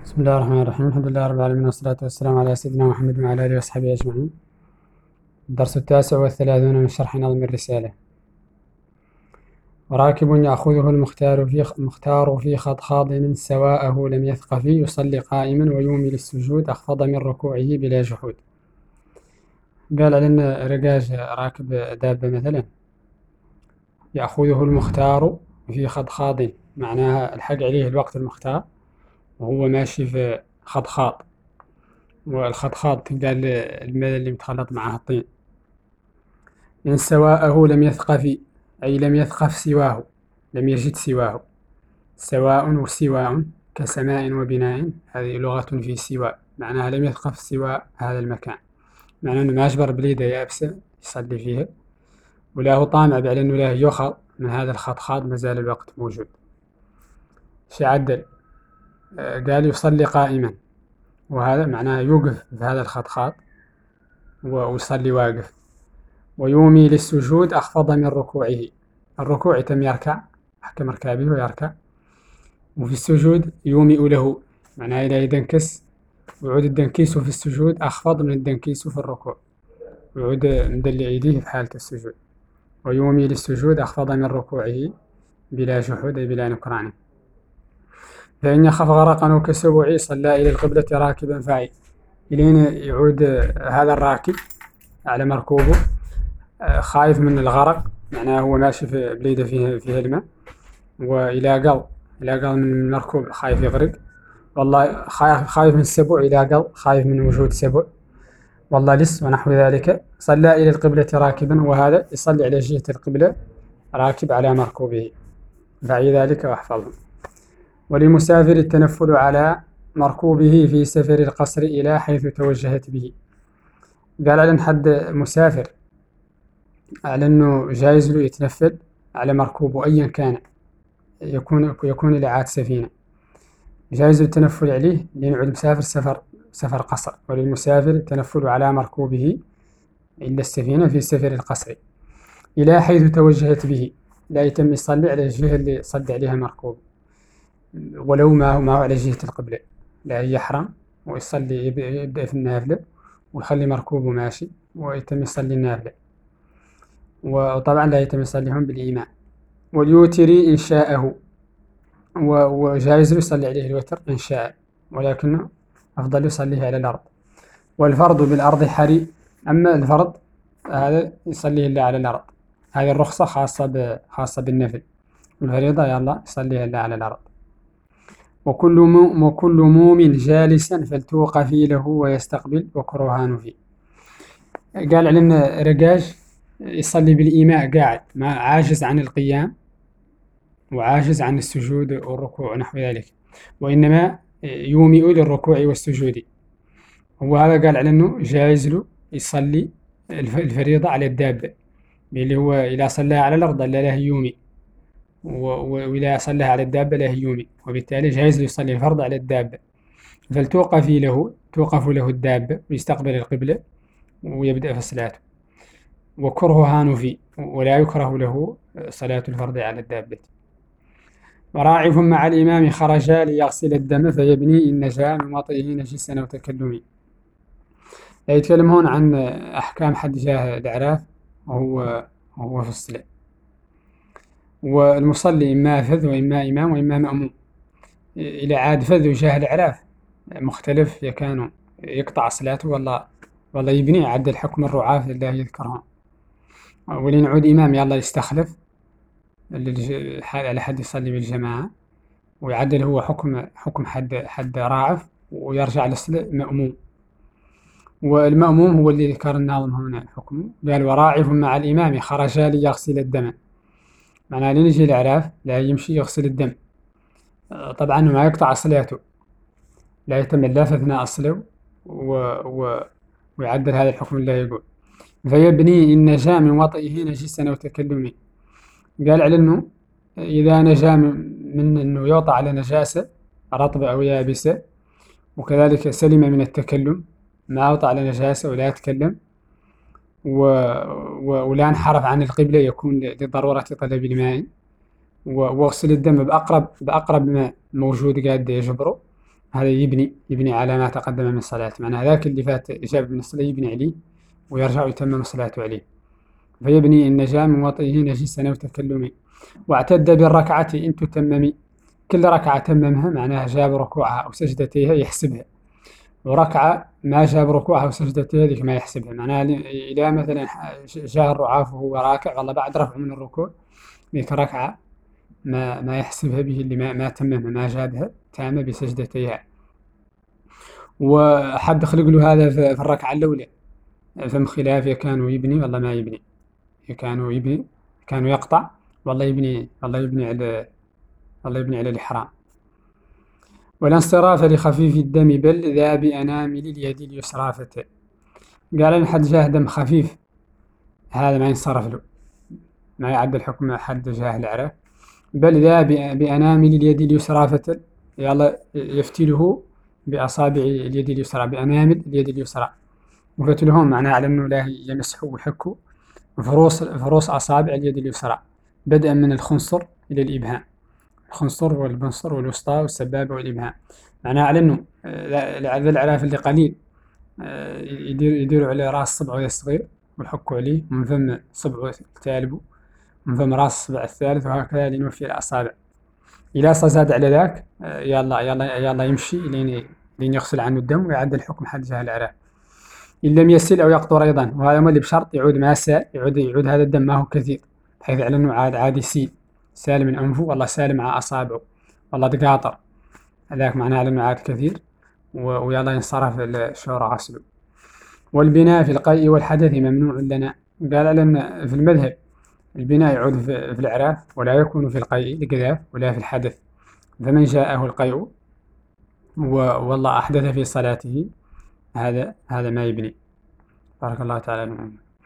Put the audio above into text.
بسم الله الرحمن الرحيم. الحمد لله رب العالمين، والصلاة والسلام على سيدنا محمد وعلى آله وصحبه أجمعين. الدرس 39 من شرح نظم الرسالة. وراكب يأخذه المختار في خضخاض سواءه لم يثق فيه، يصلي قائما ويومي للسجود أخفض من ركوعه بلا جحود. قال علينا رجاج راكب دابة مثلا، يأخذه المختار في خضخاض، معناها الحق عليه الوقت المختار وهو ماشي في خضخاض، والخضخاض قال الماء اللي متخلط معه الطين. إن سواءه لم يثقف، أي لم يثقف سواه، لم يجد سواه. سواء وسواء كسماء وبناء، هذه لغة في سواء، معناها لم يثقف سواء هذا المكان، معناه أنه ما أجبر بليدة يابسة يصلي فيها، ولا هو طامع على أنه لا يؤخذ من هذا الخضخاض، ما زال الوقت موجود. شي عدل، قال يصلي قائما، وهذا معناه يوقف في هذا الخضخاض ويصلي واقف. ويومي للسجود أخفض من ركوعه، الركوع يتم يركع، أحكم ركابه ويركع، وفي السجود يومئ له، معناه إذا يدنكس ويعود الدنكيس في السجود أخفض من الدنكيس في الركوع، ويعود مدلع يديه في حالة السجود. ويومي للسجود أخفض من ركوعه بلا جحود، أي بلا نكران. فإن يخف غرقا أو كسبع صلى إلى القبلة راكبا فاعي، إلين يعود هذا الراكب على مركوبه خايف من الغرق، معناه هو ماشي في بليدة فيها الماء، وإلى قل من المركوب خايف يغرق، والله خايف من السبع، إلى قل خايف من وجود سبع، والله لس ونحو ذلك. صلى إلى القبلة راكبا، وهذا يصلي على جهة القبلة راكب على مركوبه، فعي ذلك واحفظه. وللمسافر التنفل على مركوبه في سفر القصر إلى حيث توجهت به. قال على حد مسافر على أنه جائز له يتنفل على مركوبه أيا كان، يكون إلى عاد سفينة، جائز التنفل عليه لأن يعود مسافر سفر قصر. وللمسافر التنفل على مركوبه إلا السفينة في سفر القصر إلى حيث توجهت به، لا يتم يصلي على الجهة اللي صد عليها مركوب، ولو ما هو على جهة القبلة، لا يحرم ويصلي، يبدأ في النافلة ويخلي مركوبه ماشي ويتم يصلي النافلة، وطبعا لا يتم يصليهم بالإيمان. واليوتري إن شاءه، وجائز يصلي عليه الوتر إن شاء، ولكنه أفضل يصليه على الأرض. والفرض بالأرض حري، أما الفرض هذا يصليه إلا على الأرض، هذه الرخصة خاصة بالنفل، والفريضة يلا يصليها إلا على الأرض. وكل موم جالسا فلتوقفي له ويستقبل وكرهان فيه. قال علينا رجاج يصلي بالإيماء قاعد، ما عاجز عن القيام وعاجز عن السجود والركوع ونحو ذلك، وإنما يومئ للركوع والسجود. هو هذا قال على أنه جائز له يصلي الفريضة على الدابة، اللي هو إذا صلى على الأرض لا له يومئ، وإذا صلى على الدابة له يومئ، وبالتالي جائز له يصلي الفرض على الدابة. توقف له الدابة ويستقبل القبلة ويبدأ في صلاته. وكرهان فيه، ولا يكره له صلاة الفرض على الدابة. وراعف مع الإمام خرجا ليغسل الدم فيبني إن نجا من وطئه نجسا أو تكلمي. يتكلم هون عن أحكام حد جاه الإعراف وهو في الصلاة. والمصلي إما فذ وإما إمام وإما مأموم. إلى عاد فذ وجاه الإعراف مختلف، يكانوا يقطع صلاته والله يبني عد الحكم الرعاف لله يذكرهم. ولين عود إمام يلا يستخلف على حد يصلي بالجماعة، ويعدل هو حكم حد راعف، ويرجع للصلاة مأموم. والمأموم هو اللي ذكر الناظم هنا حكمه، قال وراعف مع الإمام خرجا ليغسل الدم، معناه لين يجي الإعراف لا يمشي يغسل الدم، طبعا ما يقطع صلاته، لا يتم اللافة أثناء الصلاة، ويعدل هذا الحكم اللي يقول فيبني إن نجا من وطئه نجسا أو تكلمي. قال على أنه إذا نجا من أنه يوطأ على نجاسة رطبة أو يابسة، وكذلك سلم من التكلم، ما أوطأ على نجاسة ولا يتكلم، ولا انحرف عن القبلة يكون لضرورة طلب الماء، وغسل الدم بأقرب ماء موجود قاعد يجبره، هذا يبني على ما تقدم من الصلاة، معناه ذاك اللي فات جاب من الصلاة يبني عليه ويرجع يتمم صلاته عليه. فيبني إن نجا من وطئه نجسا أو تكلمه. واعتد بالركعة إن تتمم، كل ركعة تممها معناها جاب ركوعها أو سجدتيها يحسبها، وركعة ما جاب ركوعها وسجدتها هذيك ما يحسبها، معناها إذا مثلا جاء الرعاف وهو راكع والله بعد رفعه من الركوع ذيك ركعة ما يحسبها به اللي ما تممها ما جابها تامة بسجدتيها. وحد خلق له هذا في الركعة الأولى، فم خلاف كانوا يبني والله ما يبني، كانوا يبني كانوا يقطع والله يبني على الإحرام. ولا انصراف لخفيف الدم بل ذا بأنامل اليد اليسرى فتى. قال إن حد جاه دم خفيف هذا ما ينصرف له، ما يعد الحكم حد جاه العراف، بل ذا بأنامل اليد اليسرى فتى، يلا يفتله بأصابع اليد اليسرى، بأنامل اليد اليسرى، وفتلهم معناه على أنه لا يمسحوا ويحكوا فروس أصابع اليد اليسرى بدءا من الخنصر إلى الإبهام، الخنصر والبنصر والوسطى والسبابة والإبهام، معناه على أنه ذا العراف اللي قليل يديروا على رأس صبعه الصغير ويحكوا عليه من فم صبعه الثالث من فم رأس الصبع الثالث، وهكذا لنوفي الأصابع. إذا زاد على ذاك يلا يمشي لين يغسل عنه الدم ويعد الحكم حد جاه العراف. إن لم يسل أو يقطر أيضا، وهذا ما اللي بشرط يعود ما سال، يعود هذا الدم ما هو كثير بحيث على أنه عاد يسيل سالم من أنفه والله سالم مع أصابعه والله تقاطر، هذاك معناه على أنه عاد كثير ويلا ينصرف الشورى غسله. والبناء في القيء والحدث ممنوع لنا. قال لأن في المذهب البناء يعود في الإعراف ولا يكون في القيء لكذا ولا في الحدث، فمن جاءه القيء والله أحدث في صلاته هذا ما يبني. بارك الله تعالى.